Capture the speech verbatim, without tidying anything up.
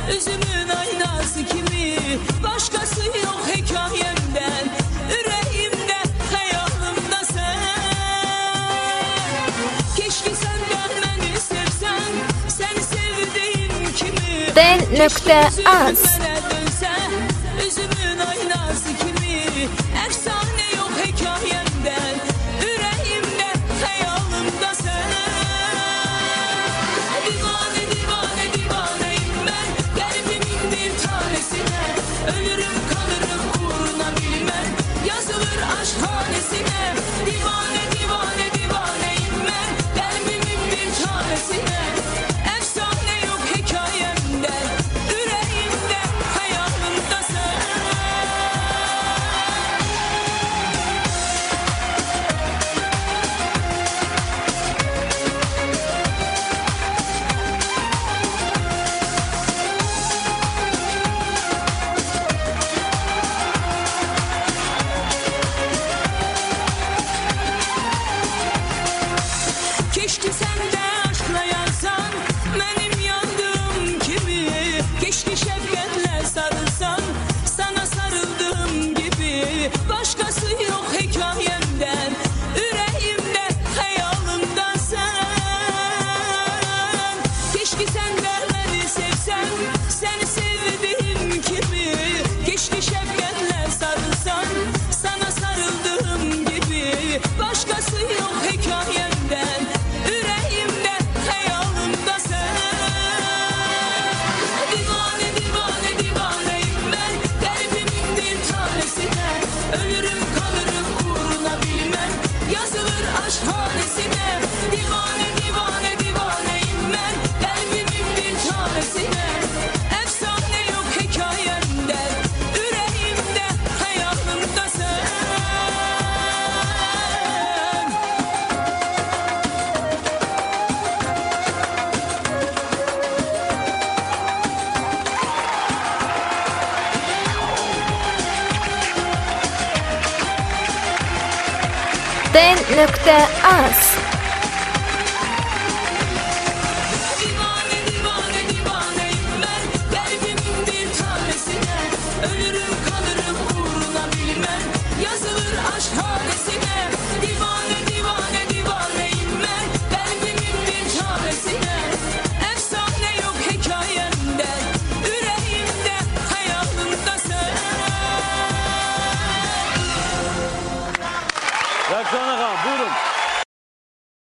Üzümün aynası kimi, başkası yok hikayemden. Yüreğimde, hayalimde sen. Keşke sen de beni sevsen, seni sevdiğim kimi. Den nokta az. Üzümün aynası kimi, efsane yok hikayemden. Yüreğimde, hayalimde sen. Divane divane divaneyim ben, kalbimin bir tanesine. Ölürüm kalırım uğruna bilmem, yazılır aşk hanesine. Divane divane divaneyim ben, kalbimin bir tanesine. Efsane yok hikayemden, yüreğimde, hayalimde sen. Keşke sen de aşkla yansan, benim yandığım gibi. Keşke şefkatle sarılsan, sana sarıldığım gibi. Başkası yok hikayemden, yüreğimde, hayalimde sen. Keşke sen de beni sevsen, seni sevdiğim gibi. Keşke şefkatle sarılsan, sana sarıldığım gibi. Başkası yok hikayemden, yüreğimde, hayalimde sen. Divane divane divaneyim ben, kalbimin bir tanesine. Ölürüm kalırım uğruna bilmem, yazılır aşk hanesine. Divane divane divaneyim ben, kalbimin bir tanesine. Efsane yok hikayemden, yüreğimde, hayalimde sen. Den nokta az.